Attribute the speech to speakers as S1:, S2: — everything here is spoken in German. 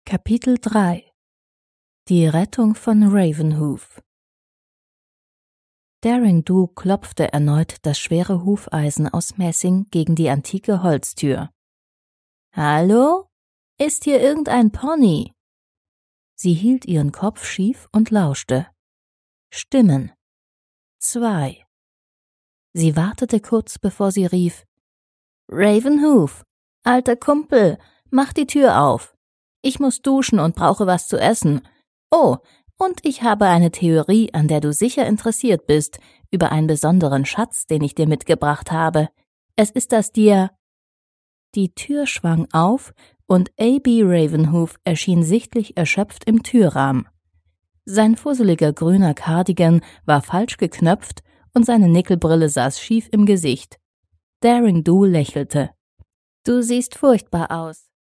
S1: Kapitel 3 Die Rettung von Ravenhoof. Daring-Do klopfte erneut das schwere Hufeisen aus Messing gegen die antike Holztür. »Hallo? Ist hier irgendein Pony?« Sie hielt ihren Kopf schief und lauschte. Stimmen. 2. Sie wartete kurz, bevor sie rief: »Ravenhoof, alter Kumpel, mach die Tür auf. Ich muss duschen und brauche was zu essen. Oh, und ich habe eine Theorie, an der du sicher interessiert bist, über einen besonderen Schatz, den ich dir mitgebracht habe. Es ist das dir...« Die Tür schwang auf und A.B. Ravenhoof erschien sichtlich erschöpft im Türrahmen. Sein fusseliger grüner Cardigan war falsch geknöpft und seine Nickelbrille saß schief im Gesicht. Daring-Do lächelte. »Du siehst furchtbar aus.